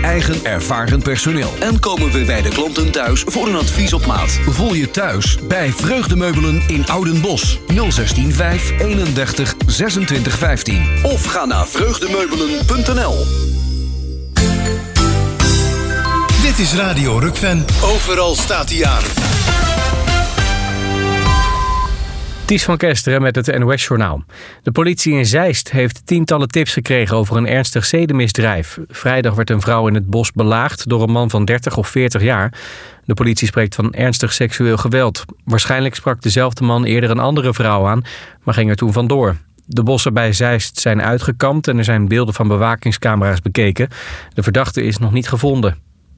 eigen ervaren personeel. En komen we bij de klanten thuis voor een advies op maat. Voel je thuis bij Vreugdemeubelen in Oudenbosch. 016 5 31 26 15. Of ga naar vreugdemeubelen.nl. Dit is Radio Rukven. Overal staat hij aan. Ties van Kesteren met het NOS-journaal. De politie in Zeist heeft tientallen tips gekregen over een ernstig zedenmisdrijf. Vrijdag werd een vrouw in het bos belaagd door een man van 30 of 40 jaar. De politie spreekt van ernstig seksueel geweld. Waarschijnlijk sprak dezelfde man eerder een andere vrouw aan, maar ging er toen vandoor. De bossen bij Zeist zijn uitgekamd en er zijn beelden van bewakingscamera's bekeken. De verdachte is nog niet gevonden.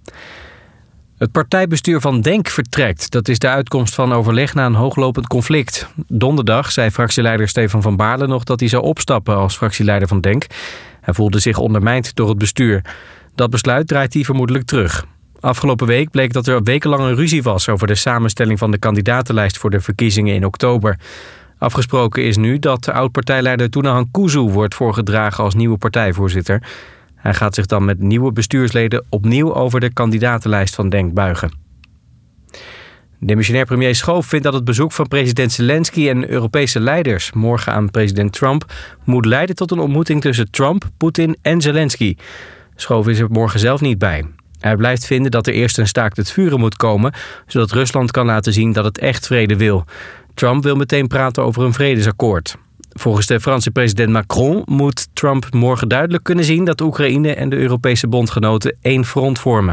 Het partijbestuur van DENK vertrekt. Dat is de uitkomst van overleg na een hooglopend conflict. Donderdag zei fractieleider Stefan van Baarle nog dat hij zou opstappen als fractieleider van DENK. Hij voelde zich ondermijnd door het bestuur. Dat besluit draait hij vermoedelijk terug. Afgelopen week bleek dat er wekenlang een ruzie was over de samenstelling van de kandidatenlijst voor de verkiezingen in oktober. Afgesproken is nu dat de oud-partijleider Tounahan Kuzu wordt voorgedragen als nieuwe partijvoorzitter. Hij gaat zich dan met nieuwe bestuursleden opnieuw over de kandidatenlijst van DENK buigen. Demissionair premier Schoof vindt dat het bezoek van president Zelensky en Europese leiders morgen aan president Trump moet leiden tot een ontmoeting tussen Trump, Poetin en Zelensky. Schoof is er morgen zelf niet bij. Hij blijft vinden dat er eerst een staakt het vuren moet komen, zodat Rusland kan laten zien dat het echt vrede wil. Trump wil meteen praten over een vredesakkoord. Volgens de Franse president Macron moet Trump morgen duidelijk kunnen zien dat Oekraïne en de Europese bondgenoten één front vormen.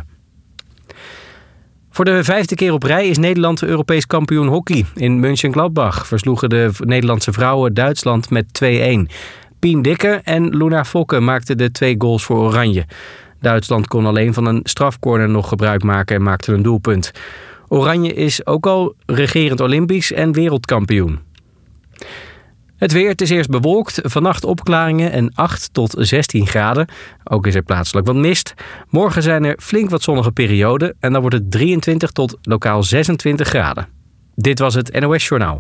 Voor de 5e keer op rij is Nederland Europees kampioen hockey. In Mönchengladbach versloegen de Nederlandse vrouwen Duitsland met 2-1. Pien Dikke en Luna Fokke maakten de 2 goals voor Oranje. Duitsland kon alleen van een strafcorner nog gebruik maken en maakte een doelpunt. Oranje is ook al regerend Olympisch en wereldkampioen. Het weer, het is eerst bewolkt, vannacht opklaringen en 8 tot 16 graden. Ook is er plaatselijk wat mist. Morgen zijn er flink wat zonnige perioden en dan wordt het 23 tot lokaal 26 graden. Dit was het NOS Journaal.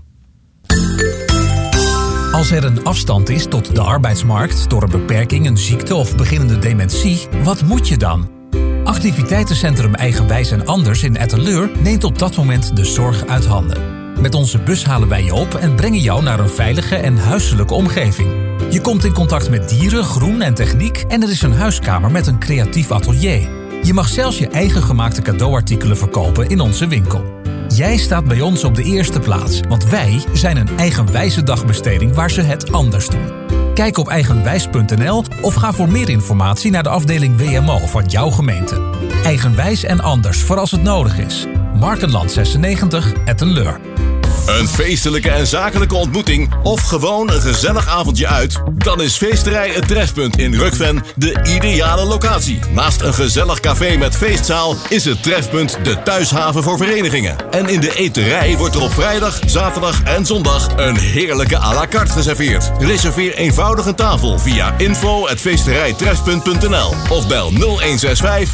Als er een afstand is tot de arbeidsmarkt door een beperking, een ziekte of beginnende dementie, wat moet je dan? Activiteitencentrum Eigenwijs en Anders in Etteleur neemt op dat moment de zorg uit handen. Met onze bus halen wij je op en brengen jou naar een veilige en huiselijke omgeving. Je komt in contact met dieren, groen en techniek en er is een huiskamer met een creatief atelier. Je mag zelfs je eigen gemaakte cadeauartikelen verkopen in onze winkel. Jij staat bij ons op de eerste plaats, want wij zijn een eigenwijze dagbesteding waar ze het anders doen. Kijk op eigenwijs.nl of ga voor meer informatie naar de afdeling WMO van jouw gemeente. Eigenwijs en Anders voor als het nodig is. Markenland 96, Etteleur. Een feestelijke en zakelijke ontmoeting of gewoon een gezellig avondje uit? Dan is Feesterij Het Trefpunt in Rukven de ideale locatie. Naast een gezellig café met feestzaal is het Trefpunt de thuishaven voor verenigingen. En in de eterij wordt er op vrijdag, zaterdag en zondag een heerlijke à la carte geserveerd. Reserveer eenvoudig een tafel via info@feesterijtrefpunt.nl of bel 0165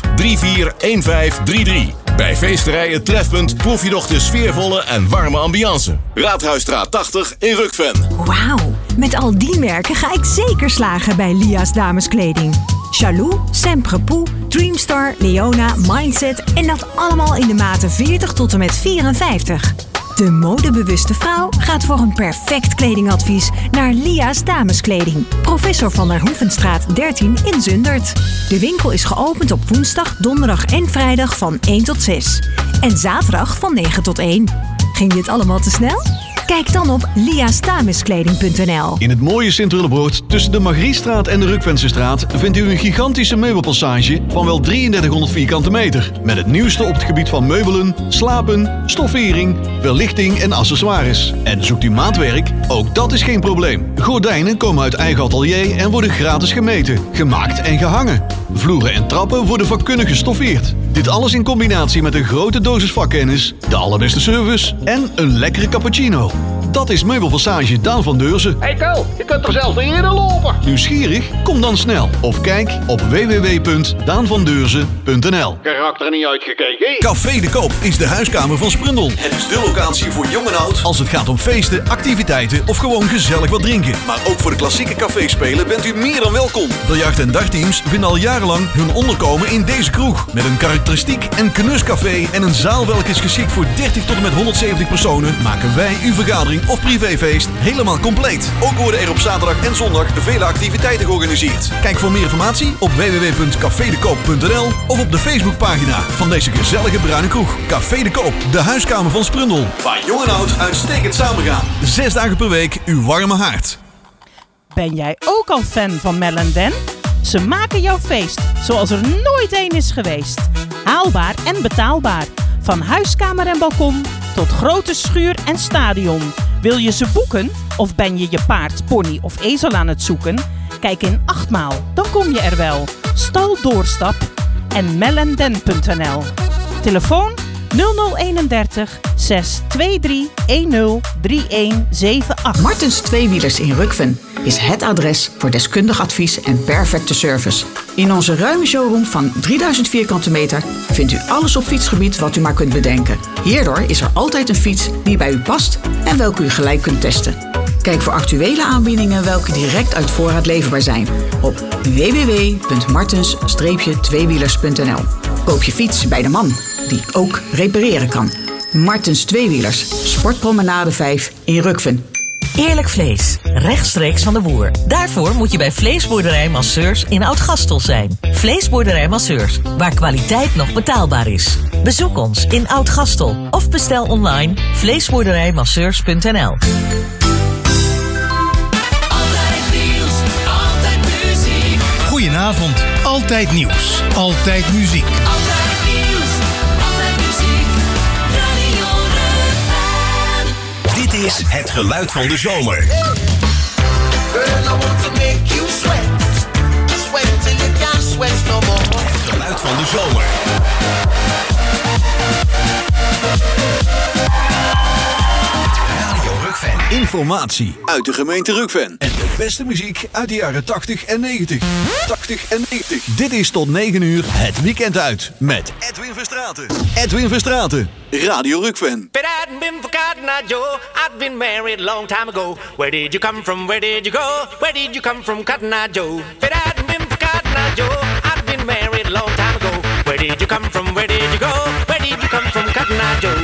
341533. Bij Feesterij Het Trefpunt proef je nog de sfeervolle en warme ambiance. Raadhuisstraat 80 in Rukven. Wauw, met al die merken ga ik zeker slagen bij Lia's dameskleding. Jaloux, Semprepoux, Dreamstar, Leona, Mindset en dat allemaal in de maten 40 tot en met 54. De modebewuste vrouw gaat voor een perfect kledingadvies naar Lia's dameskleding. Professor van der Hoevenstraat 13 in Zundert. De winkel is geopend op woensdag, donderdag en vrijdag van 1 tot 6. En zaterdag van 9 tot 1. Ging dit allemaal te snel? Kijk dan op liasdameskleding.nl. In het mooie Sint-Willebroord tussen de Margriestraat en de Rukvensestraat vindt u een gigantische meubelpassage van wel 3300 vierkante meter. Met het nieuwste op het gebied van meubelen, slapen, stoffering, verlichting en accessoires. En zoekt u maatwerk? Ook dat is geen probleem. Gordijnen komen uit eigen atelier en worden gratis gemeten, gemaakt en gehangen. Vloeren en trappen worden vakkundig gestoffeerd. Dit alles in combinatie met een grote dosis vakkennis, de allerbeste service en een lekkere cappuccino. Dat is Meubelpassage Daan van Deurzen. Hey Ko, je kunt er zelfs niet eerder lopen. Nieuwsgierig? Kom dan snel. Of kijk op www.daanvandeurzen.nl. Karakter niet uitgekeken. Café de Koop is de huiskamer van Sprundel. Het is de locatie voor jong en oud als het gaat om feesten, activiteiten of gewoon gezellig wat drinken. Maar ook voor de klassieke caféspelen bent u meer dan welkom. Biljart- en dartteams vinden al jaren jarenlang hun onderkomen in deze kroeg. Met een karakteristiek en knuscafé en een zaal welke is geschikt voor 30 tot en met 170 personen, maken wij uw vergadering of privéfeest helemaal compleet. Ook worden er op zaterdag en zondag vele activiteiten georganiseerd. Kijk voor meer informatie op www.cafedekoop.nl of op de Facebookpagina van deze gezellige bruine kroeg. Café de Koop, de huiskamer van Sprundel. Waar jong en oud uitstekend samengaan. 6 dagen per week uw warme haard. Ben jij ook al fan van Mel & Dan? Ze maken jouw feest zoals er nooit een is geweest. Haalbaar en betaalbaar. Van huiskamer en balkon tot grote schuur en stadion. Wil je ze boeken? Of ben je je paard, pony of ezel aan het zoeken? Kijk in 8 maal, dan kom je er wel. Stal Doorstap en melanden.nl. Telefoon 0031 623 103178. Martens Tweewielers in Rukven is het adres voor deskundig advies en perfecte service. In onze ruime showroom van 3000 vierkante meter vindt u alles op fietsgebied wat u maar kunt bedenken. Hierdoor is er altijd een fiets die bij u past en welke u gelijk kunt testen. Kijk voor actuele aanbiedingen welke direct uit voorraad leverbaar zijn op www.martens-tweewielers.nl. Koop je fiets bij de man die ook repareren kan. Martens Tweewielers, Sportpromenade 5 in Rukven. Eerlijk vlees, rechtstreeks van de boer. Daarvoor moet je bij Vleesboerderij Masseurs in Oud-Gastel zijn. Vleesboerderij Masseurs, waar kwaliteit nog betaalbaar is. Bezoek ons in Oud-Gastel of bestel online vleesboerderijmasseurs.nl. Goedenavond, altijd nieuws, altijd muziek. Altijd nieuws, altijd muziek, Radio Rukven. Dit is het geluid van de zomer. Girl, I want to make you sweat. Sweat till you can't sweat no more. Het geluid van de zomer. Radio Rukven. Informatie uit de gemeente Rukven. En de beste muziek uit de jaren 80 en 90. 80 en 90. Dit is tot 9 uur het weekend uit met Edwin Verstraeten. Edwin Verstraeten, Radio Rukven. But I'd been for Cotton Eye Joe. I'd been married a long time ago. Where did you come from? Where did you go? Where did you come from, Cotton Eye Joe? But I'd been for Cotton Eye Joe. I'd been married a long time ago. Where did you come from? Where did you go? Where did you come from, Cotton Eye Joe?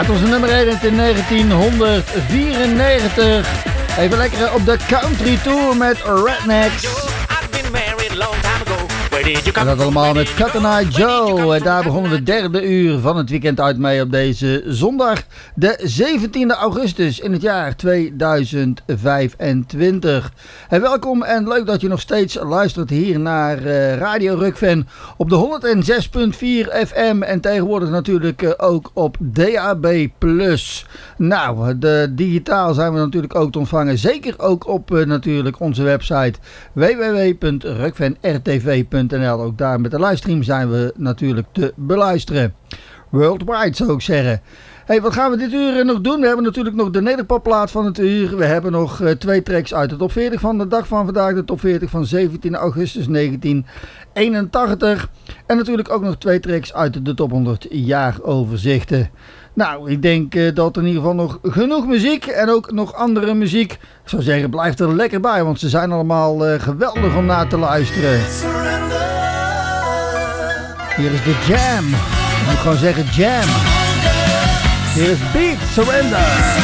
het was de nummer 1 in 1994. Even lekker op de country tour met Rednecks. En dat allemaal met Cotton Eye Joe. En daar begonnen we het 3e uur van het weekend uit mee op deze zondag, de 17e augustus in het jaar 2025. En welkom en leuk dat je nog steeds luistert hier naar Radio Rukven op de 106.4 FM en tegenwoordig natuurlijk ook op DAB+. Nou, digitaal zijn we natuurlijk ook te ontvangen. Zeker ook op natuurlijk onze website www.rukvenrtv.nl. Ook daar met de livestream zijn we natuurlijk te beluisteren. Worldwide zou ik zeggen. Hey, wat gaan we dit uur nog doen? We hebben natuurlijk nog de nederpopplaat van het uur. We hebben nog 2 tracks uit de top 40 van de dag van vandaag. De top 40 van 17 augustus 1981. En natuurlijk ook nog 2 tracks uit de top 100 jaaroverzichten. Nou, ik denk dat in ieder geval nog genoeg muziek en ook nog andere muziek. Ik zou zeggen, blijf er lekker bij, want ze zijn allemaal geweldig om naar te luisteren. Hier is de Jam. Ik moet gewoon zeggen Jam. Hier is Beat Surrender.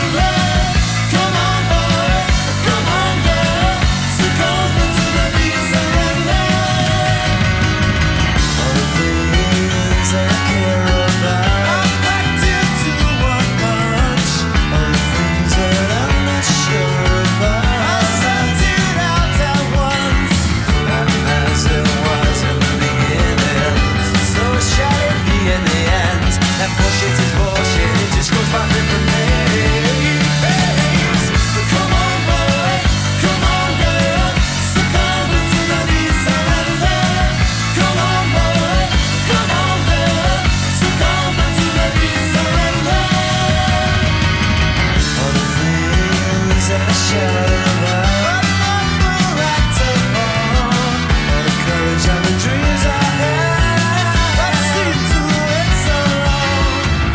Bullshit is bullshit, it just goes by different names. Come on boy, come on girl, succumb to the beat surrender. Come on boy, come on girl, succumb to the beat surrender. All the things that I shall have, right upon, all the courage and the dreams I had, I see to it so long.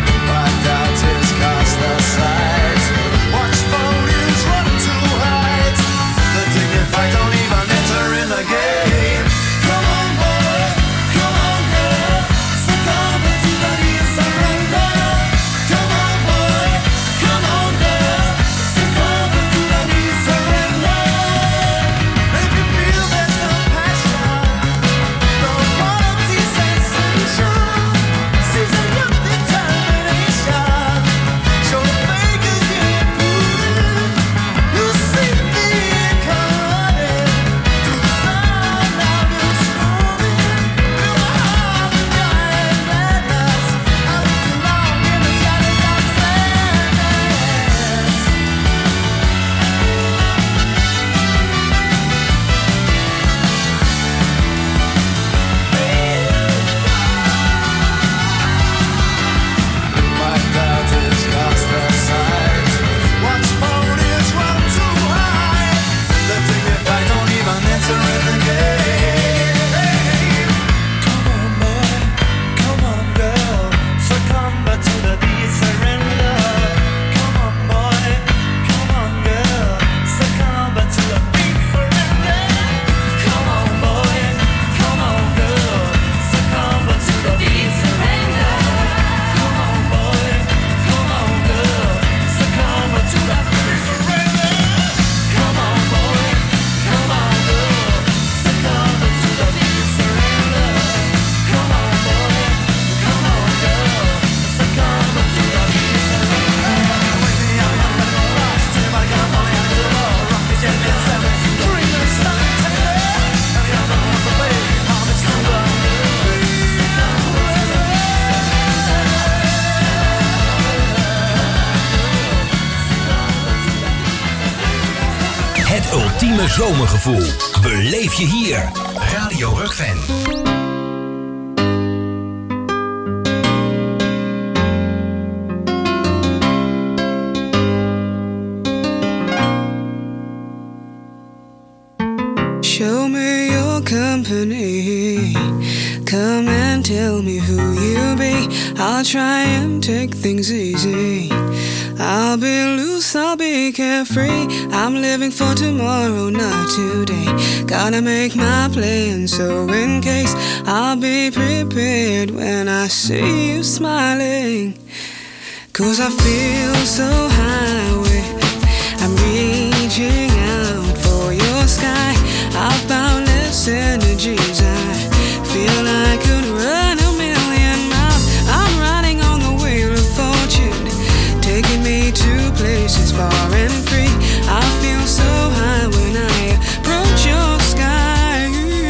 Cast aside. Watch phones run to hide. The dignified don't even enter in the game. Come on boy, come on girl, succumb to the beat surrender. Come on boy, come on girl, succumb to the beat surrender. If you feel there's no passion, no quality sensation, season with determination. Show the fakers you're proving. You see me coming to the sound of your screaming. Feel my heart and giant madness. I live too long in the shadows of sadness. My doubt is cast aside. Watch motives run too high. The dignified don't even enter in the game. Come on boy, come on girl, succumb to the beat surrender. Come on boy, come on girl, succumb to the beat surrender. Come on boy, come on girl, succumb to the beat surrender. Come on boy, come on girl, succumb to the beat surrender. Come on boy, come on girl, succumb to the beat surrender. Come on boy, come on girl, succumb to the beat surrender. Wake me up, I'm gonna rush. Everybody come on out to the law. Rock the jet, get seven. Dream and start tender. Every other one's away. I'm a stronger. Het ultieme zomergevoel beleef je hier. Radio Rukven. Show me your company. Come and tell me who you be. I'll try and take things easy. I'll be loose, I'll be carefree. I'm living for tomorrow, not today. Gotta make my plan, so in case I'll be prepared when I see you smiling. 'Cause I feel so high, I'm reaching out for your sky. I've boundless energies. I feel I could run a million miles. I'm riding on the wheel of fortune, taking me to places far and free. I feel so high when I approach your sky.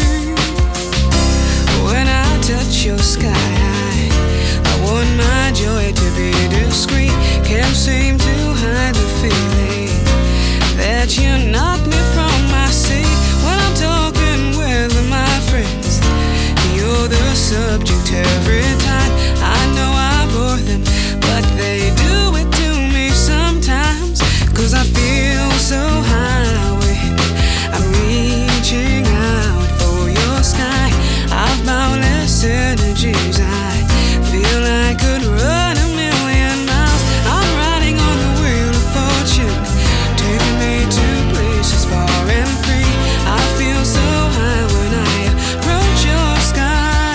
When I touch your sky, I want my joy to be discreet. Can't seem to hide the feeling that you knock me from my seat. When I'm talking with my friends, you're the subject every time. I know I bore them, but they do it to me sometimes. 'Cause I feel so high, I'm reaching out for your sky. I've boundless energies. I feel I could run a million miles. I'm riding on the wheel of fortune, taking me to places far and free. I feel so high when I approach your sky.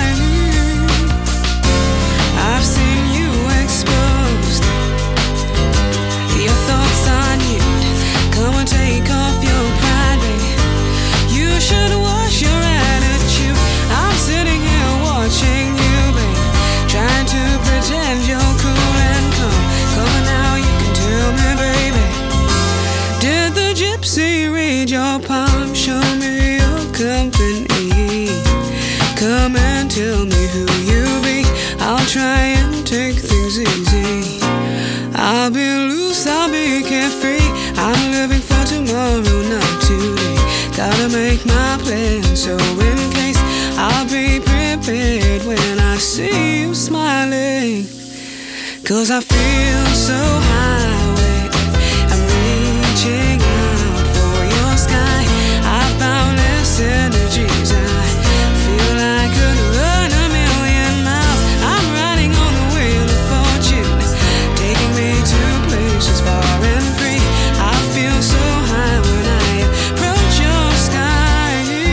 I've seen you exposed, your thoughts on you. Come and take off your pride, baby. You should wash your attitude. I'm sitting here watching you, baby, trying to pretend you're cool and calm. Come on now, you can tell me, baby. Did the gypsy read your palm? Show me your company. Come and tell me who you be. I'll try and take things easy. I'll be loose, I'll be carefree. I'm living for tomorrow, not today. Gotta make my plan, so in case I'll be prepared when I see you smiling. 'Cause I feel so high, I'm reaching out for your sky. I've boundless energies. I feel I could run a million miles. I'm riding on the wheel of fortune, taking me to places far and free. I feel so high when I approach your sky.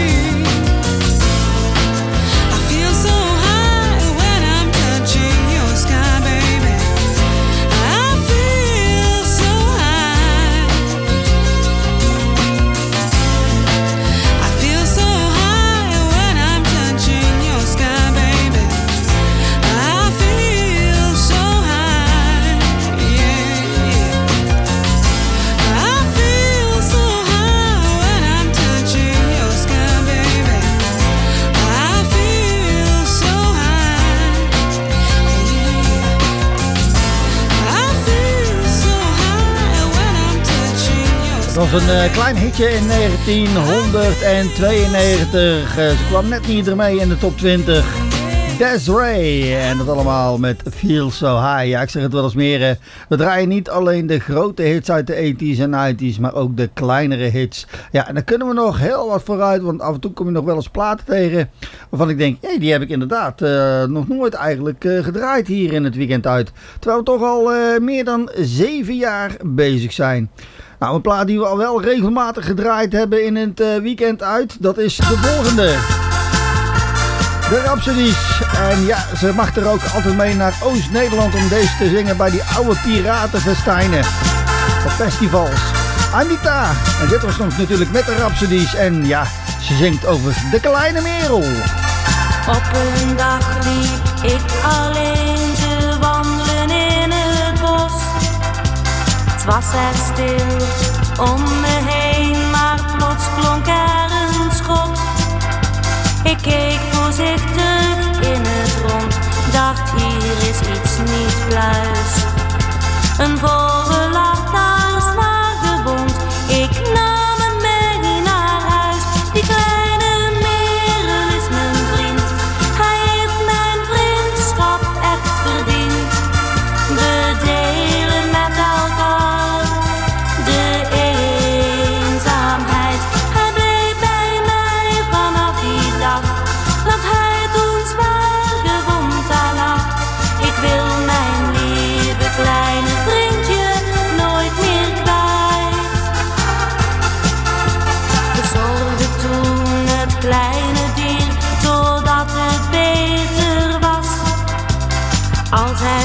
I feel so high when I'm touching your sky, baby. I feel so high. I feel so high when I'm touching your sky, baby. I feel so high, yeah. I feel so high when I'm touching your sky, baby. I feel so high, yeah. I feel so high when I'm touching your sky. Dat was een klein hitje in 1992. Ze kwam net niet ermee in de top 20. Des'ree. En dat allemaal met Feel So High. Ja, ik zeg het wel eens meer. We draaien niet alleen de grote hits uit de 80s en 90s, maar ook de kleinere hits. Ja, en daar kunnen we nog heel wat vooruit. Want af en toe kom je nog wel eens platen tegen waarvan ik denk, hey, die heb ik inderdaad nog nooit eigenlijk gedraaid hier in het weekend uit. Terwijl we toch al meer dan 7 jaar bezig zijn. Nou, een plaat die we al wel regelmatig gedraaid hebben in het weekend uit, dat is de volgende. De Rhapsodies. En ja, ze mag er ook altijd mee naar Oost-Nederland om deze te zingen bij die oude piratenfestijnen. Op festivals. Anita. En dit was nog natuurlijk met de Rhapsodies. En ja, ze zingt over de kleine merel. Op een dag liep ik alleen te wandelen in het bos. Het was er stil om me heen, maar plots klonk er een schot. Ik keek voorzichtig in het rond, dacht hier is iets niet pluis. Een vogel lag daar zwaar gewond, ik nam hem mee naar huis. Die kleine merel is mijn vriend, hij heeft mijn vriendschap echt verdiend. We delen met elkaar de eenzaamheid. Hij bleef bij mij vanaf die dag dat hij toen zwaar gewond daar lag. Ik wil mijn lieve kleine vriendje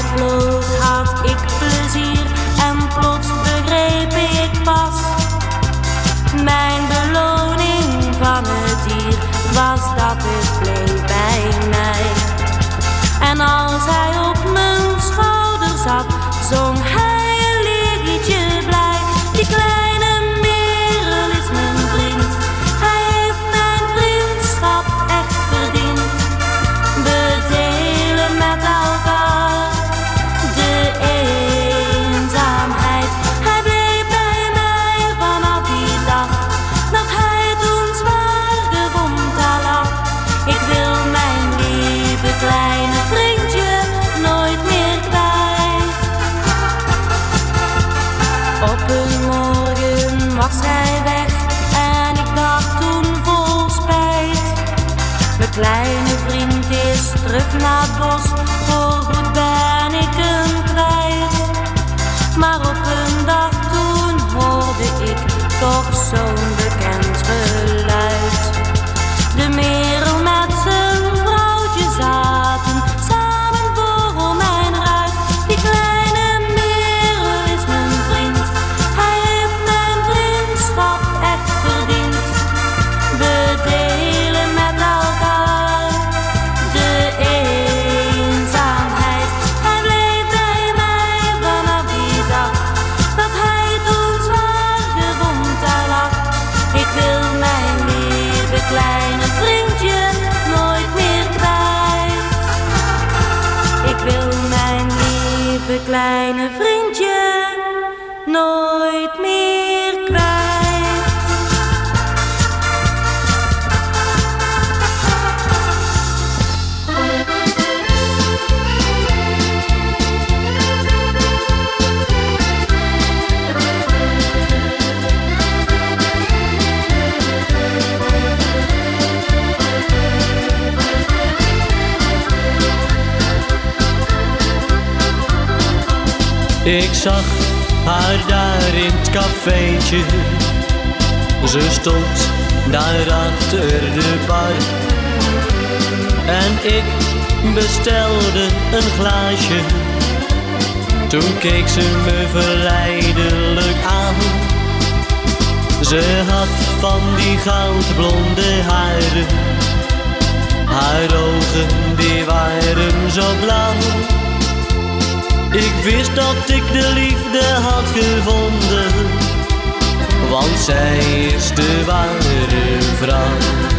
vloot had ik plezier en plots begreep ik pas. Mijn beloning van het dier was dat het bleef bij mij. En als hij op mijn schouder zat, zong hij een liedje blij. Die kleine merel is mijn vriend, hij heeft mijn vriendschap echt verdiend. We delen met elkaar de eenzaamheid. Hij bleef bij mij vanaf die dag dat hij toen zwaar gewond al lag. Ik wil mijn lieve kleine vriendje nooit meer kwijt. Op een morgen was hij weg en ik dacht toen vol spijt. Mijn kleine vriend is terug naar het bos, voorgoed ben ik hem kwijt. Maar op een dag toen hoorde ik toch zo'n bekend geluid. De merel met zijn vrouwtje zaten samen voor mijn ruit. Die kleine merel is mijn vriend, hij heeft mijn vriendschap echt verdiend. We delen met elkaar de eenzaamheid. Hij bleef bij mij vanaf die dag dat hij toen zwaar gewond al lag. Ik wil mijn lieve kleine vriendje nooit meer kwijt. Ik wil mijn lieve kleine vriendje nooit meer kwijt. Ik zag haar daar in het cafeetje. Ze stond daar achter de bar. En ik bestelde een glaasje. Toen keek ze me verleidelijk aan. Ze had van die goudblonde haren. Haar ogen die waren zo blauw. Ik wist dat ik de liefde had gevonden, want zij is de ware vrouw.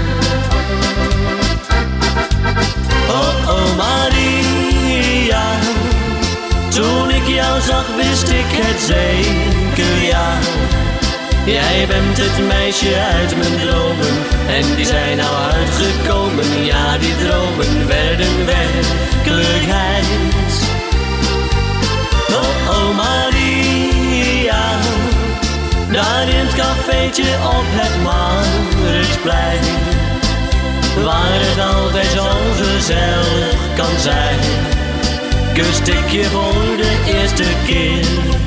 Oh, oh Maria, toen ik jou zag wist ik het zeker, ja. Jij bent het meisje uit mijn dromen en die zijn nou uitgekomen. Ja, die dromen werden werkelijkheid. Oh, oh Maria, daar in het cafeetje op het Marktplein, waar het altijd zo gezellig kan zijn, kuste ik je voor de eerste keer.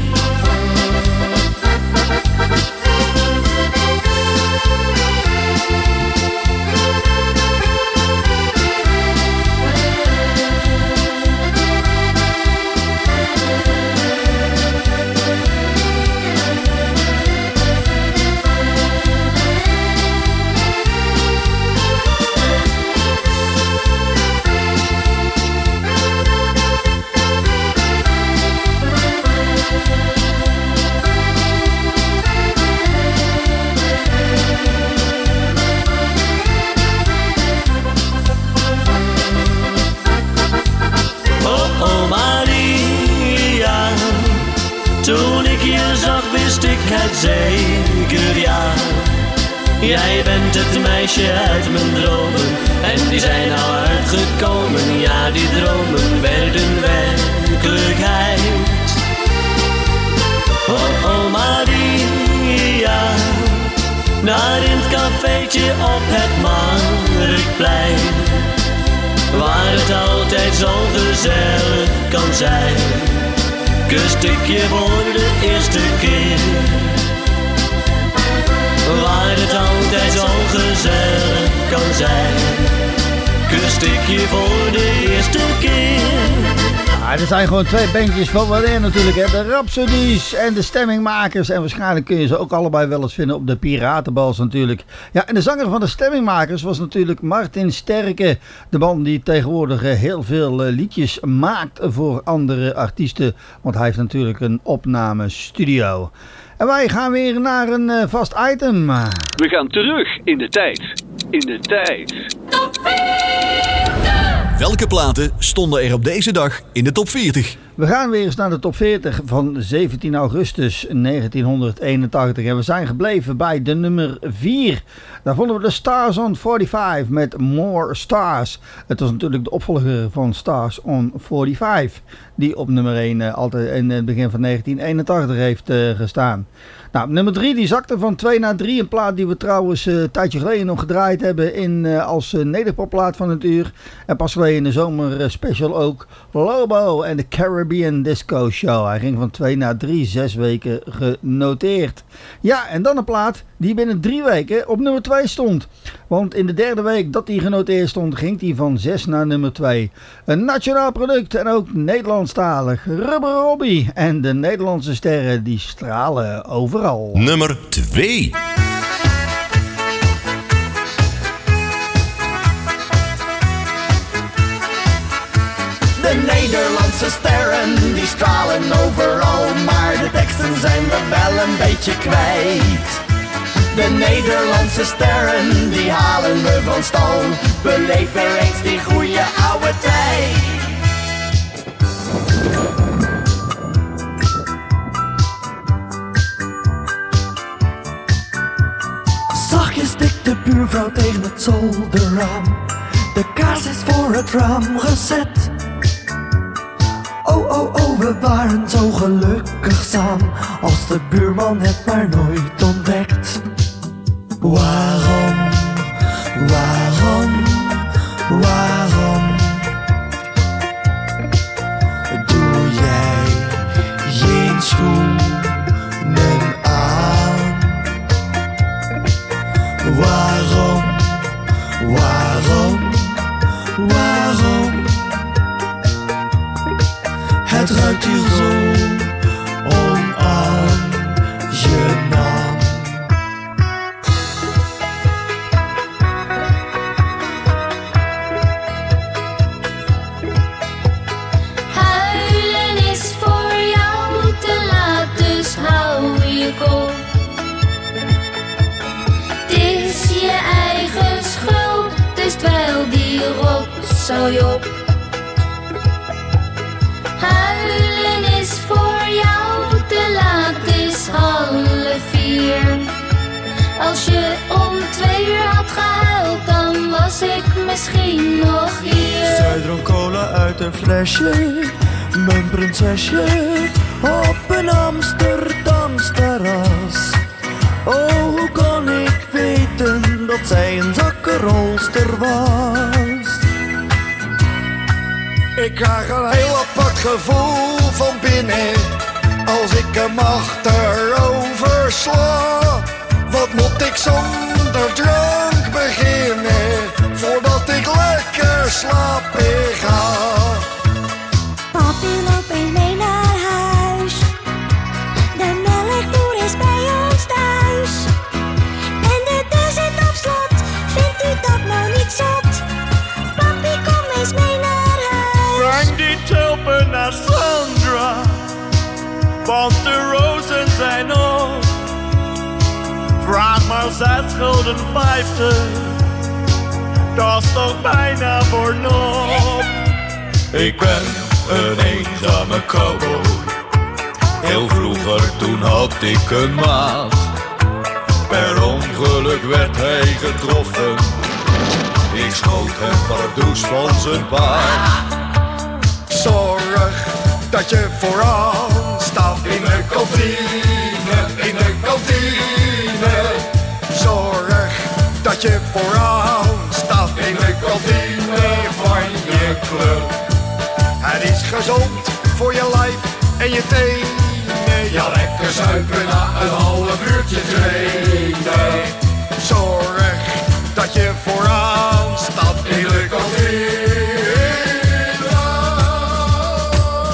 Toen ik je zag wist ik het zeker, ja. Jij bent het meisje uit mijn dromen en die zijn nou uitgekomen. Ja, die dromen werden werkelijkheid. Oh, oh Maria, daar in het cafeetje op het Marktplein, waar het altijd zo gezellig kan zijn, kust ik je voor de eerste keer. Waar het altijd zo gezellig kan zijn, kust ik je voor de eerste keer. Ja, er zijn gewoon twee bandjes van wanneer natuurlijk. Hè? De Rhapsodies en de Stemmingmakers. En waarschijnlijk kun je ze ook allebei wel eens vinden op de Piratenbals natuurlijk. Ja, en de zanger van de Stemmingmakers was natuurlijk Martin Sterke. De man die tegenwoordig heel veel liedjes maakt voor andere artiesten. Want hij heeft natuurlijk een opnamestudio. En wij gaan weer naar een vast item. We gaan terug in de tijd. In de tijd. Top 40! Welke platen stonden er op deze dag in de top 40? We gaan weer eens naar de top 40 van 17 augustus 1981. En we zijn gebleven bij de nummer 4. Daar vonden we de Stars on 45 met More Stars. Het was natuurlijk de opvolger van Stars on 45. Die op nummer 1 altijd in het begin van 1981 heeft gestaan. Nou, nummer 3 die zakte van 2 naar 3. Een plaat die we trouwens een tijdje geleden nog gedraaid hebben als nederpopplaat van het uur. En pas geleden in de zomer special ook Lobo en de Caribbean Disco Show. Hij ging van 2 naar 3, 6 weken genoteerd. Ja, en dan een plaat die binnen 3 weken op nummer 2 stond. Want in de derde week dat hij genoteerd stond, ging hij van 6 naar nummer 2. Een nationaal product en ook Nederlandstalig. Rubber Robbie en de Nederlandse sterren die stralen overal. Nummer 2. De Nederlandse sterren die stralen overal, maar de teksten zijn we wel een beetje kwijt. De Nederlandse sterren die halen we van stal, beleef weer eens die goeie oude tijd. Zachtjes stikt de buurvrouw tegen het zolderraam, de kaars is voor het raam gezet. Oh, oh, oh, we waren zo gelukkig samen, als de buurman het maar nooit ontdekt. Waarom, waarom, waarom doe jij geen schoenen aan? Waarom, waarom, waarom? Het ruikt hier zo onaangenaam. Huilen is voor jou te laat, dus hou je kop. Het is je eigen schuld, dus dweil die rotzooi op. Huilen is voor jou te laat, het is 3:30. Als je om 2 uur had gehuild, dan was ik misschien nog hier. Zij dronk cola uit een flesje, mijn prinsesje, op een Amsterdams terras. Oh, hoe kon ik weten dat zij een zakkenrolster was? Ik krijg een heel apart gevoel van binnen, als ik hem achterover sla. Wat moet ik zonder drank beginnen, voordat ik lekker slapen ga? Papi loopt eens mee naar huis, de melkboer is bij ons thuis. En de deur zit op slot, vindt u dat nou niet zot? Papi, kom eens mee naar huis. Breng die tulpen naar Sandra, want de rozen zijn op. Vraag maar 6,50, dat is toch bijna voor nop. Ik ben een eenzame cowboy. Heel vroeger toen had ik een maat. Per ongeluk werd hij getroffen. Ik schoot hem pardoes van zijn paard. Zorg dat je vooraan staat in de kantine, in de kantine. Zorg dat je vooraan staat in de kantine van je club. Het is gezond voor je lijf en je tenen. Ja, lekker zuipen na een half uurtje trainen. Zorg dat je vooraan staat in de kantine.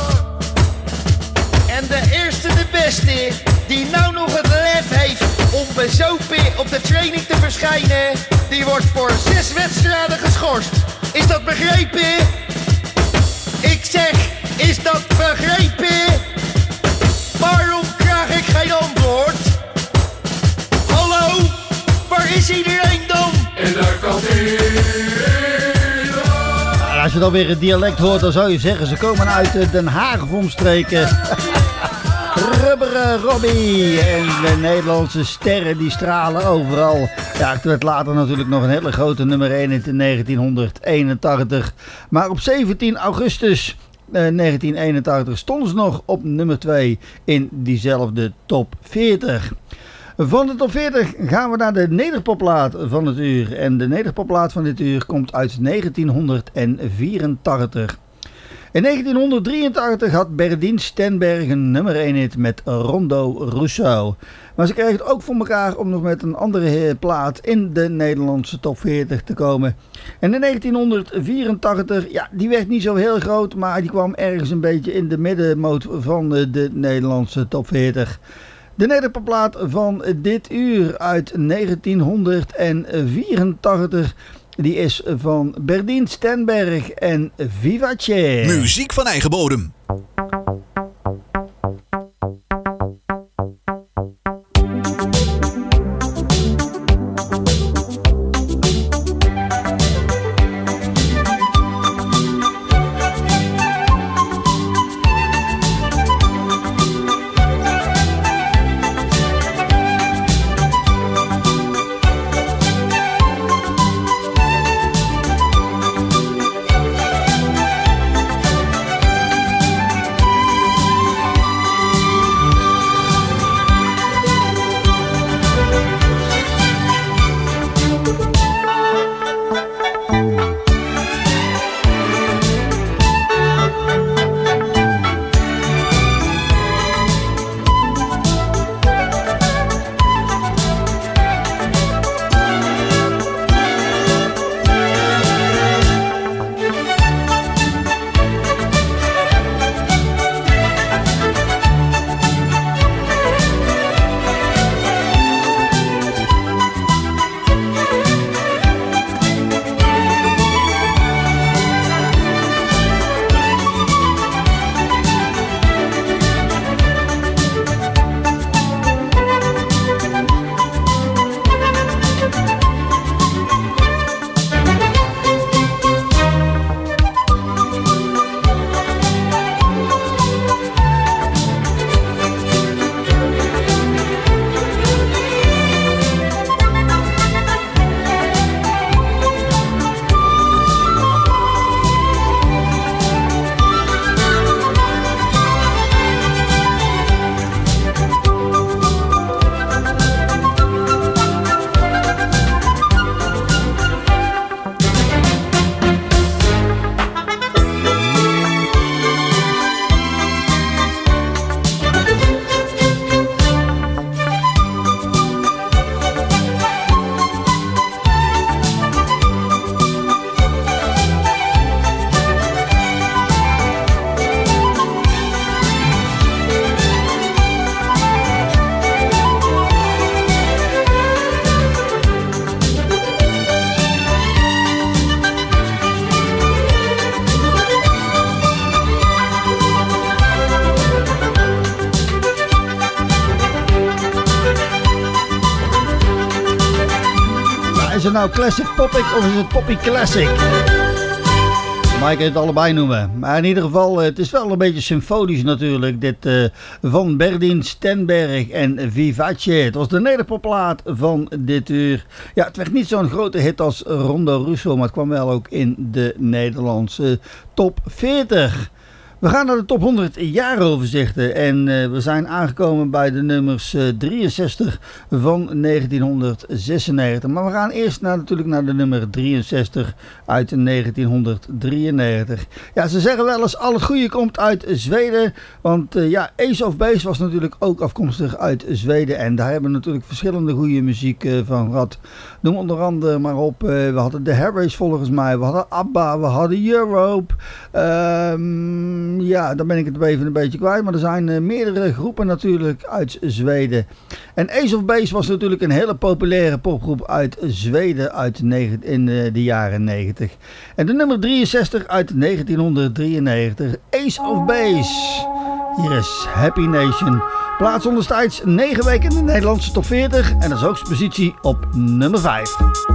beste die nou nog het lef heeft om bezopen op de training te verschijnen, die wordt voor 6 wedstrijden geschorst. Is dat begrepen? Ik zeg, is dat begrepen? Waarom krijg ik geen antwoord? Hallo, waar is iedereen dan? In de kantine. Als je dan weer het dialect hoort, dan zou je zeggen, ze komen uit Den Haag of omstreken. Rubberen Robbie en de Nederlandse sterren die stralen overal. Ja, het werd later natuurlijk nog een hele grote nummer 1 in 1981. Maar op 17 augustus 1981 stonden ze nog op nummer 2 in diezelfde top 40. Van de top 40 gaan we naar de nederpopplaat van het uur. En de nederpopplaat van dit uur komt uit 1984. In 1983 had Berdien Stenberg een nummer 1 hit met Rondo Rousseau. Maar ze kreeg het ook voor elkaar om nog met een andere plaat in de Nederlandse top 40 te komen. En in 1984, ja, die werd niet zo heel groot, maar die kwam ergens een beetje in de middenmoot van de Nederlandse top 40. De nederpopplaat van dit uur uit 1984, die is van Berdien Stenberg en Vivace. Muziek van eigen bodem. Is het nou Classic Poppy of is het Poppy Classic? Maar ik kan het allebei noemen. Maar in ieder geval, het is wel een beetje symfonisch natuurlijk. Dit van Berdien Stenberg en Vivace. Het was de nederpopplaat van dit uur. Ja, het werd niet zo'n grote hit als Rondo Rousseau, maar het kwam wel ook in de Nederlandse top 40. We gaan naar de top 100 jaaroverzichten en we zijn aangekomen bij de nummers 63 van 1996. Maar we gaan eerst natuurlijk naar de nummer 63 uit 1993. Ja, ze zeggen wel eens al het goede komt uit Zweden. Want ja, Ace of Base was natuurlijk ook afkomstig uit Zweden. En daar hebben we natuurlijk verschillende goede muziek van gehad. Noem onder andere maar op, we hadden de Harrys volgens mij, we hadden ABBA, we hadden Europe. Ja, dan ben ik het even een beetje kwijt. Maar er zijn meerdere groepen natuurlijk uit Zweden. En Ace of Base was natuurlijk een hele populaire popgroep uit Zweden in de jaren 90. En de nummer 63 uit 1993. Ace of Base. Hier is Happy Nation. Plaats onderstijds 9 weken in de Nederlandse top 40. En als hoogste positie op nummer 5.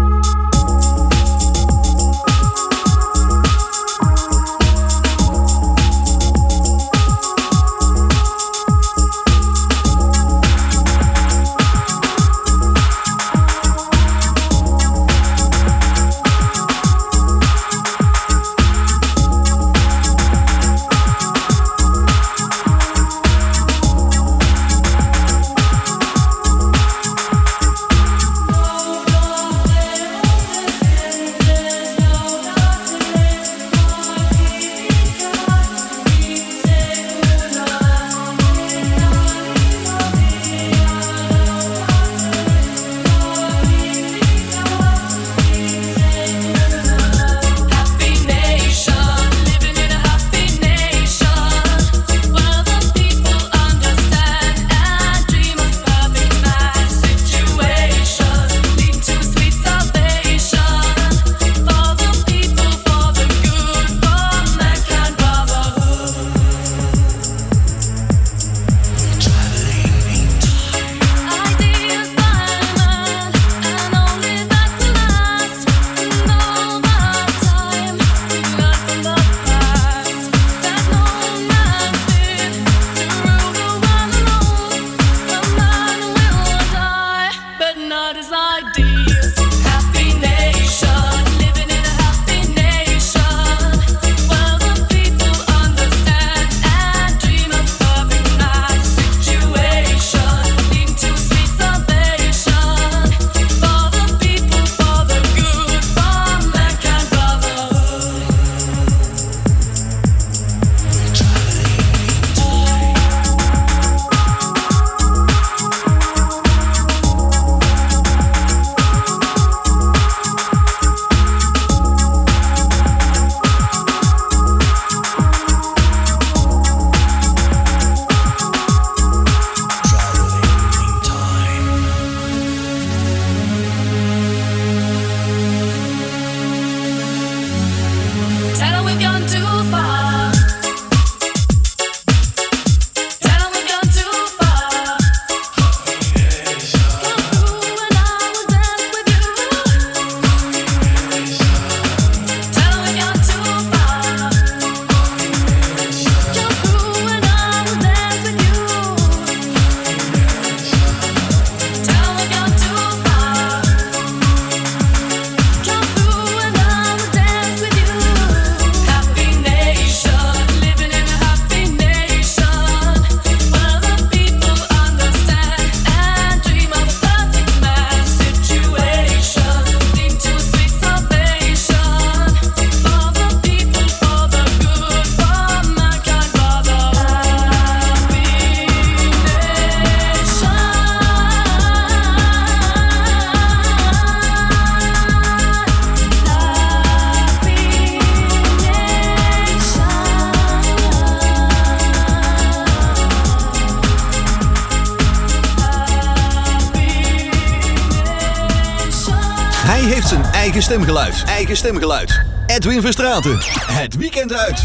Hij heeft zijn eigen stemgeluid. Eigen stemgeluid. Edwin Verstraeten. Het weekend uit.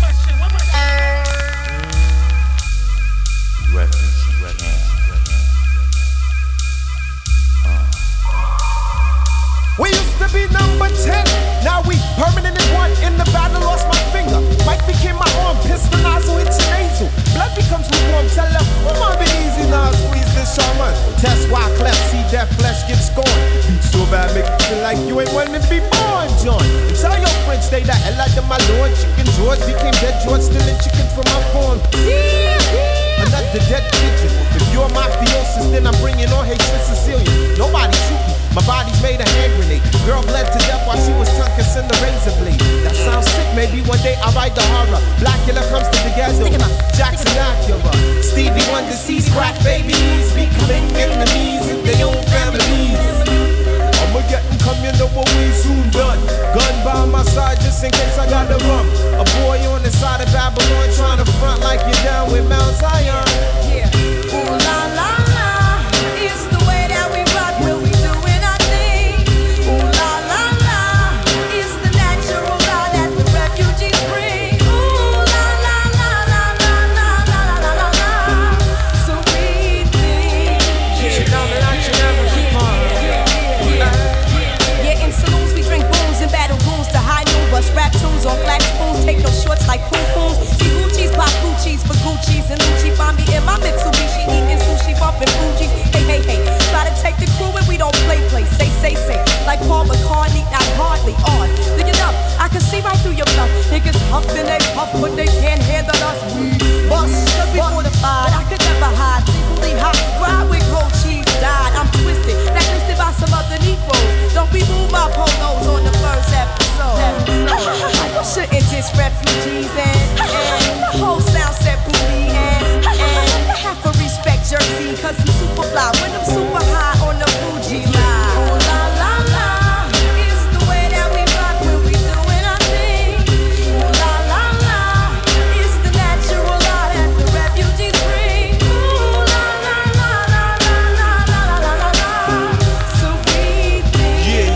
We used to be number 10, now we permanent one. In the battle, lost my finger. Mike became my arm, pistol nozzle, it's a nasal. Blood becomes lukewarm, tell them, come on, be easy now, squeeze this shaman. Test why cleft, see that flesh get scorned. Beat so bad, make you feel like you ain't wanting to be born, John. And tell your friends, stay the hell out of my lord. Chicken George became dead George, stealing chicken from my farm. Another dead pigeon. If you're mafiosis, then I'm bringing on hatred Sicilian. Nobody shoot me. My body's made a hand grenade. Girl bled to death while she was tongue-kissing the razor blade. That sounds sick, maybe one day I'll write the horror. Blackula comes to the ghetto. Jackson Acura. Stevie Wonder sees crack babies becoming enemies in their own families. I'ma get them come, you know what we soon done. Gun by my side just in case I got the rum. A boy on the side of Babylon trying to front like you're down with Mount Zion. Yeah. Ooh la la la, it's the way that we rock when we doing our thing. Ooh la la la, it's the natural law that the refugees bring. Ooh la la la la la la la la la la. So we think. Yeah, in saloons we drink booze and battle goons to high noon. Bust rap tunes on flat spoons, take no shorts like poo-poos. See Gucci's, pop Gucci's for Gucci's and Lucci. Find me in my Mitsubishi, eating sushi, bumping Fuji's. Hey, hey, hey, try to take the crew and we don't play. Say, like Paul McCartney, not hardly on. Do you know, I can see right through your bluff. Niggas huffing they puff, but they can't handle us. We bust, cause we fortified. I could never hide, secretly hot. Ride with cold cheese, died. I'm twisted, blacklisted by some other Negroes. Don't be moved by polos on the first episode. You shouldn't diss refugees and the whole sound set booty and have to respect Jersey, cause I'm super fly when I'm super high on the Fuji line. Ooh la la la, it's the way that we rock when we doing our thing. Ooh la la la, it's the natural law that the refugees bring. Ooh la la la la la la la la la la. So we think.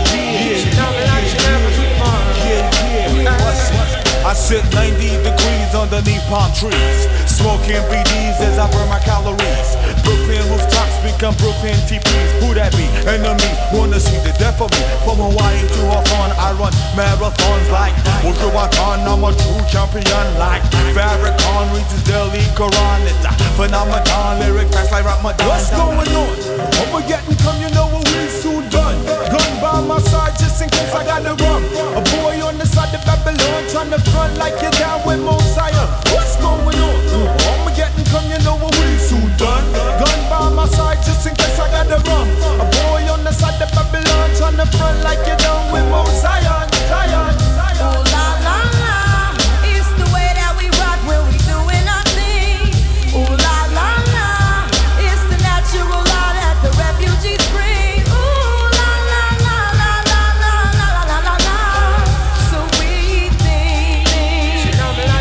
I sit 90 degrees underneath palm trees, smoking BDs as I burn my calories. Brooklyn rooftops become Brooklyn TPs. Who that be? Enemy wanna see the death of me. From Hawaii to Hawthorne, I run marathons like Ultra Watan. I'm a true champion like Farrakhan reads his daily Quran. It's a phenomenon, lyric fast like Ramadan. What's going on? Armageddon come, you know what we soon done. Gun by my side just in case I got the rum. A boy on the side of Babylon trying to front like you're down with Mosiah. What's going on? Armageddon come, you know what we soon done. Gun by my side just in case I got the rum. A boy on the side of Babylon trying to front like you're down with Mosiah. Ooh la la la, it's the way that we rock when we doing our thing. Ooh la la la, it's the natural law that the refugees bring. Ooh la la la la la la la la la la. So we think. Ooh la la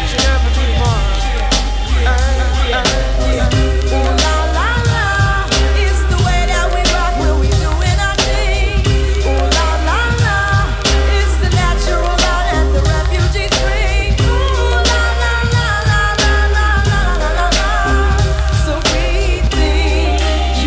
la, it's the way that we rock when we doing our thing. Ooh la la la, it's the natural law that the refugees bring. Ooh la la la la la la la la la. So we think.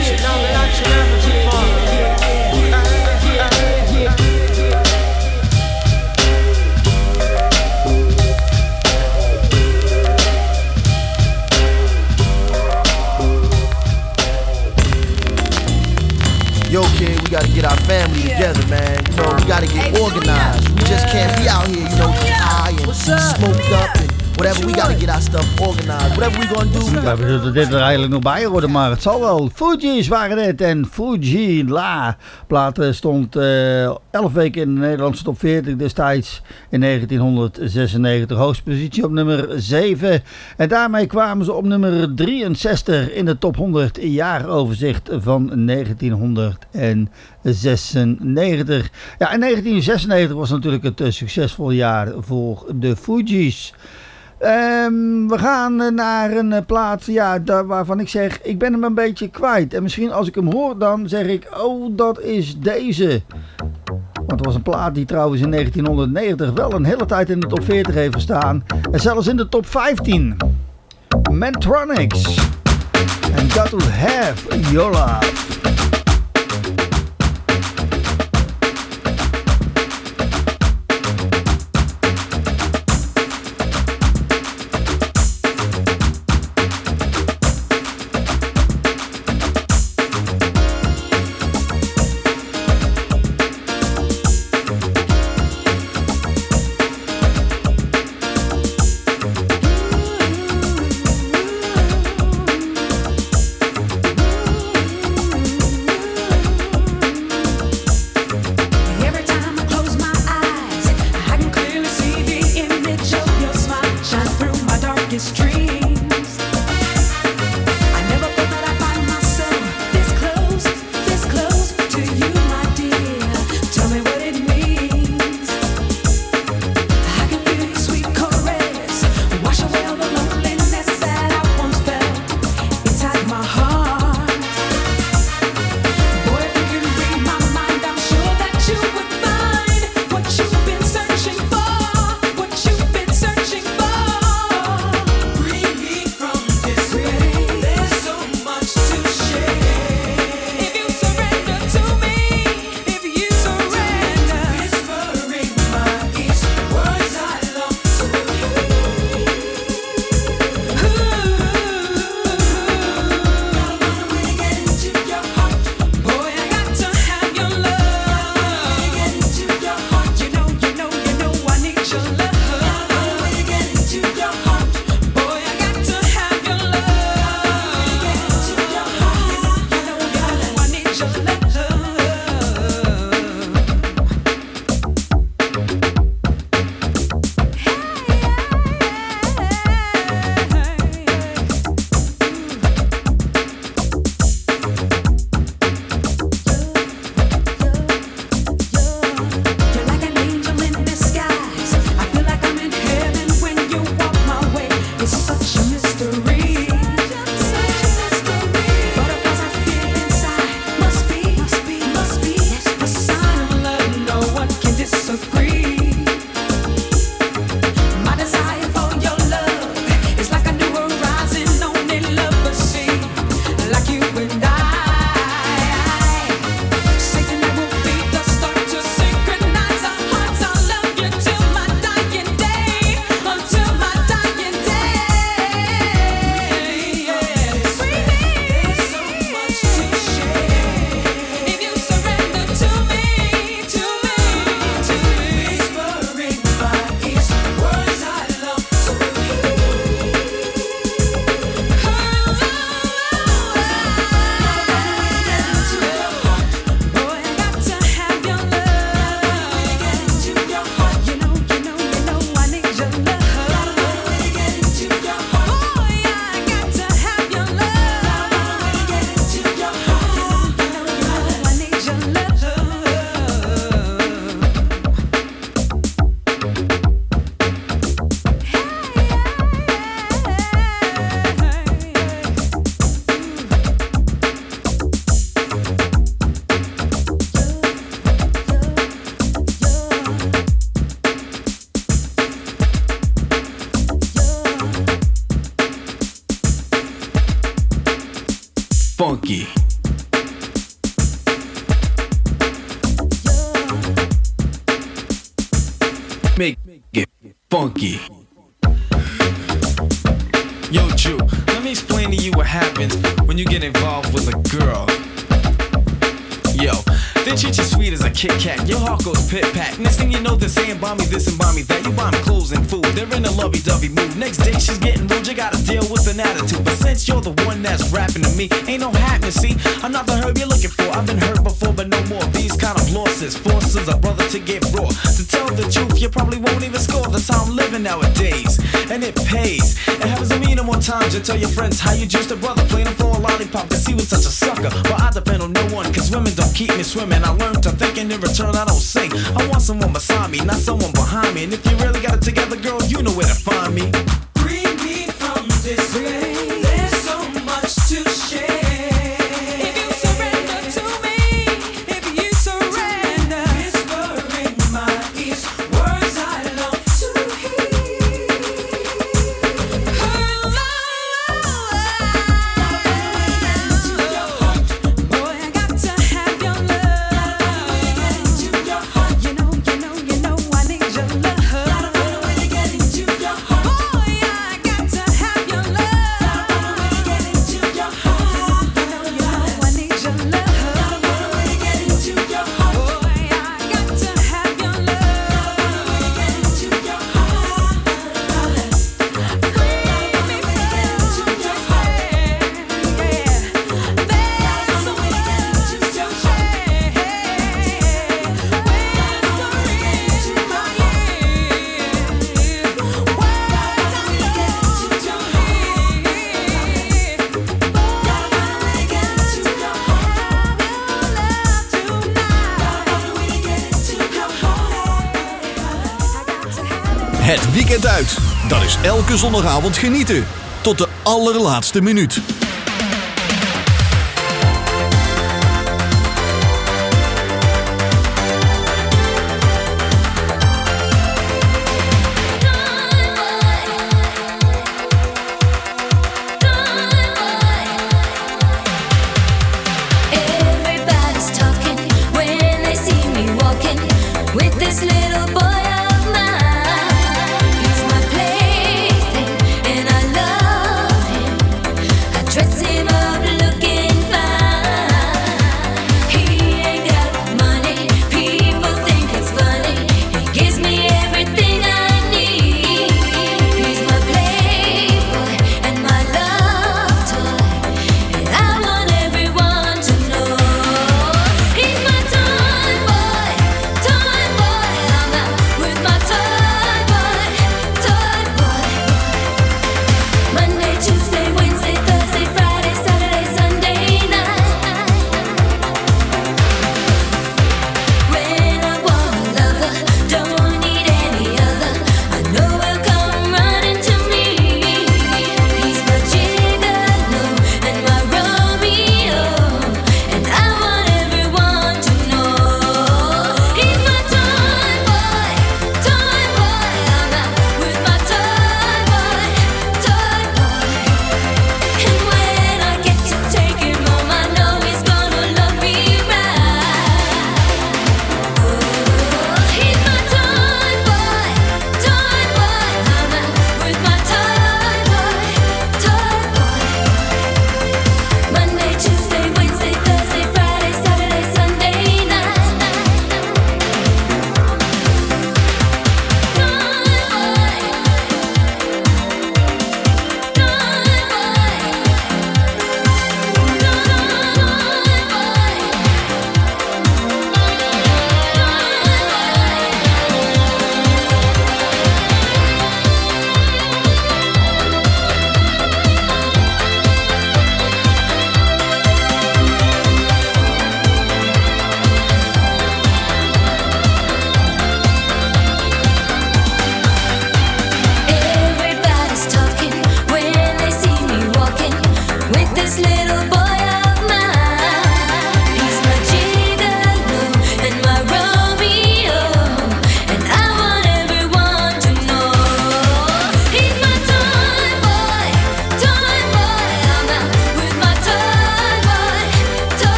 Yo, kid, we gotta get our family together, man. You know, we gotta get organized. We just can't be out here, you know, high and smoked up and whatever. We gotta get our stuff organized. Whatever we gonna do. We zullen dit er eigenlijk nog bij horen, maar het zal wel. Fuji's waren dit en Fuji La. Plaat stond 11 weken in de Nederlandse top 40 destijds in 1996. Hoogste positie op nummer 7. En daarmee kwamen ze op nummer 63 in de top 100 jaaroverzicht van 1996. Ja, en 1996 was natuurlijk het succesvolle jaar voor de Fuji's. We gaan naar een plaat waarvan ik zeg, ik ben hem een beetje kwijt. En misschien als ik hem hoor, dan zeg ik, oh, dat is deze. Want het was een plaat die trouwens in 1990 wel een hele tijd in de top 40 heeft gestaan. En zelfs in de top 15. Mantronics. And Got to Have Your Love. funky. Make it funky. Yo, Drew, let me explain to you what happens when you get involved with a girl. Yo, they treat you sweet as a Kit Kat. Your heart goes pit-pat. Next thing you know, they're saying buy me this and buy me that. You buy me clothes and food. They're in a lovey-dovey mood. Next day, she's getting rude. You gotta deal with an attitude. But since you're the one that's rapping to me, ain't no happening, see? I'm not the herb you're looking for. I've been hurt before, but no more. These kind of losses forces a brother to get raw. To tell the truth, you probably won't even score. That's how I'm living nowadays. And it pays. It happens to me no more times. You tell your friends how you juiced a brother, playing him for a lollipop, cause he was such a sucker. But I depend on no one, cause women don't keep me swimming. I learned to think, and in return I don't sing. I want someone beside me, not someone behind me. And if you really got it together, girl, you know where to find me. Free me from this pain. There's so much to share. If you surrender to me, if you surrender, whisper in my ears words I love to hear. Her love, boy, I got to have your love. You know, I need your love. Gotta find a way to get into your heart. Boy, I got to have your love. Gotta find a way to get into your heart. You know, I need your love. Gotta find a way to get into your heart. Boy, I got to have your love. Gotta find a way to get into your heart. Free me from your pain. There's so much to Het weekend uit. Dat is elke zondagavond genieten. Tot de allerlaatste minuut. Everybody's talking when they see me walking with this little boy of mine. He's my plaything and I love him. I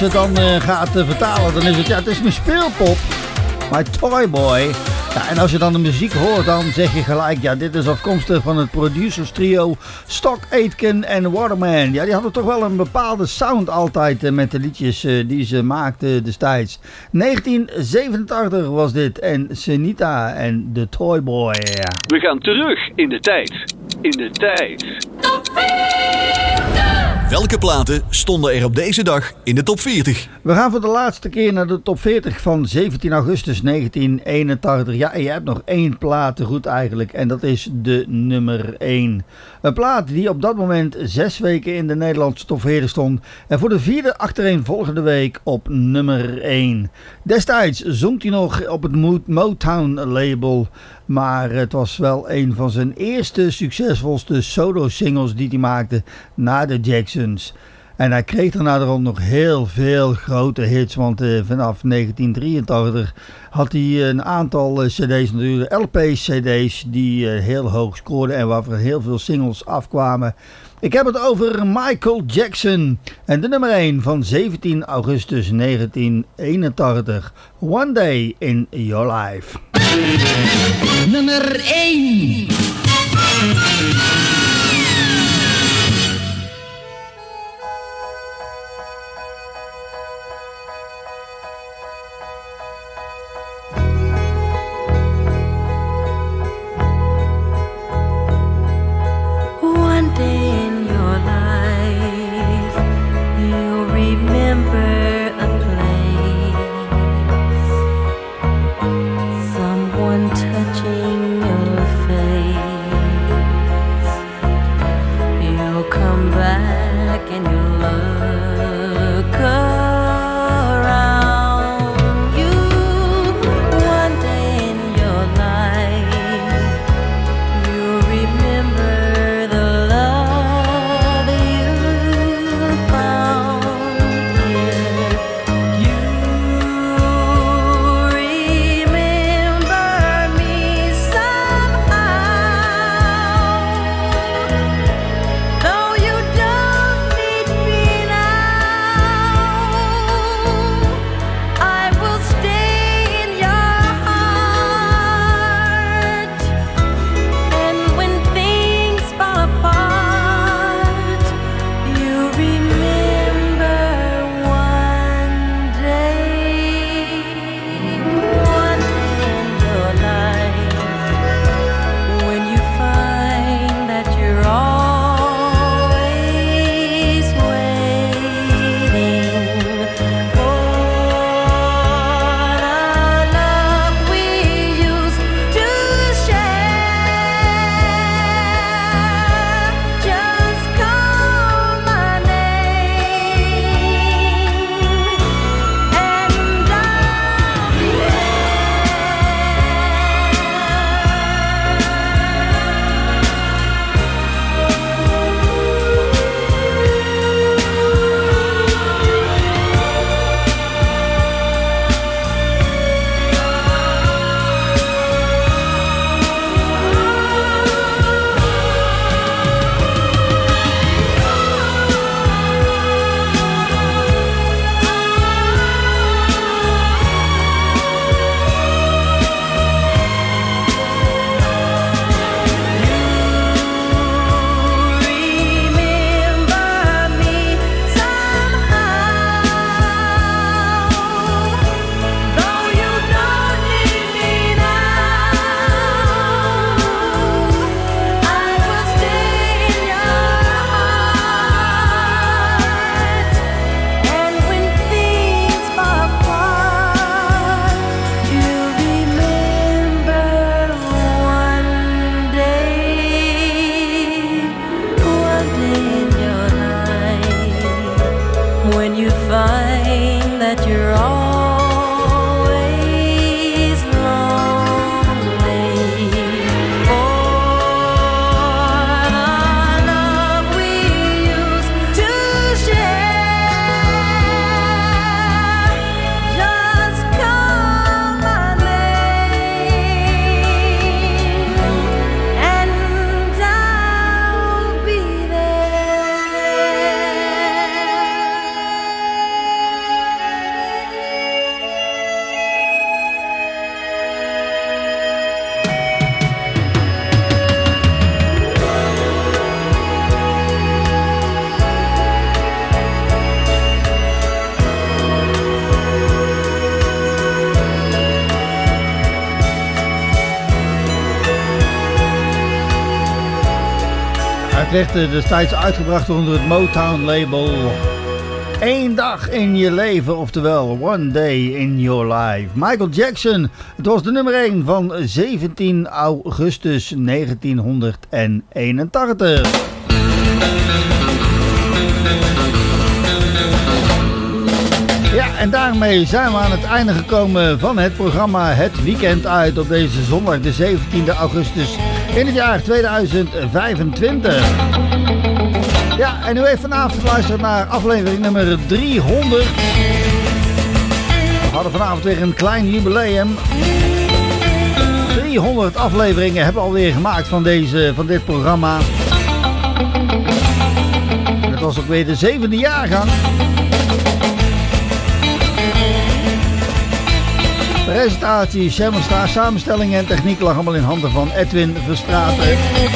je het dan gaat vertalen, dan is het, ja, het is mijn speelpop. My Toy Boy. Ja, en als je dan de muziek hoort, dan zeg je gelijk, ja, dit is afkomstig van het producers trio Stock Aitken en Waterman. Ja, die hadden toch wel een bepaalde sound altijd met de liedjes die ze maakten destijds. 1987 was dit en Senita en The Toy Boy. We gaan terug in de tijd. In de tijd. Welke platen stonden er op deze dag in de top 40? We gaan voor de laatste keer naar de top 40 van 17 augustus 1981. Ja, en je hebt nog 1 plaat te goed eigenlijk en dat is de nummer 1. Een plaat die op dat moment 6 weken in de Nederlandse top 40 stond en voor de 4e achtereenvolgende week op nummer 1. Destijds zong hij nog op het Motown label, maar het was wel een van zijn eerste succesvolste solo-singles die hij maakte na de Jacksons. En hij kreeg daarna erom nog heel veel grote hits, want vanaf 1983 had hij een aantal cd's natuurlijk, LP-cd's die heel hoog scoorden en waarvan heel veel singles afkwamen. Ik heb het over Michael Jackson en de nummer 1 van 17 augustus 1981. One Day in Your Life. Nummer 1. One day in your life, you'll remember a place, someone touching your face. Het werd destijds uitgebracht onder het Motown label. Eén dag in je leven, oftewel One Day in Your Life. Michael Jackson, het was de nummer 1 van 17 augustus 1981. Ja, en daarmee zijn we aan het einde gekomen van het programma Het Weekend Uit op deze zondag de 17e augustus in het jaar 2025. Ja, en u heeft vanavond geluisterd naar aflevering nummer 300. We hadden vanavond weer een klein jubileum. 300 afleveringen hebben we alweer gemaakt van dit programma. En het was ook weer de 7e jaargang. Presentatie, samenstelling en techniek lag allemaal in handen van Edwin Verstraeten.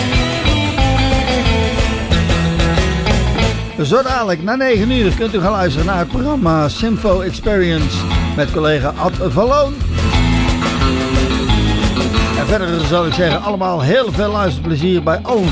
Zo dadelijk, na 9 uur, kunt u gaan luisteren naar het programma Symfo Experience met collega Ad Valloon. En verder zal ik zeggen, allemaal heel veel luisterplezier bij al onze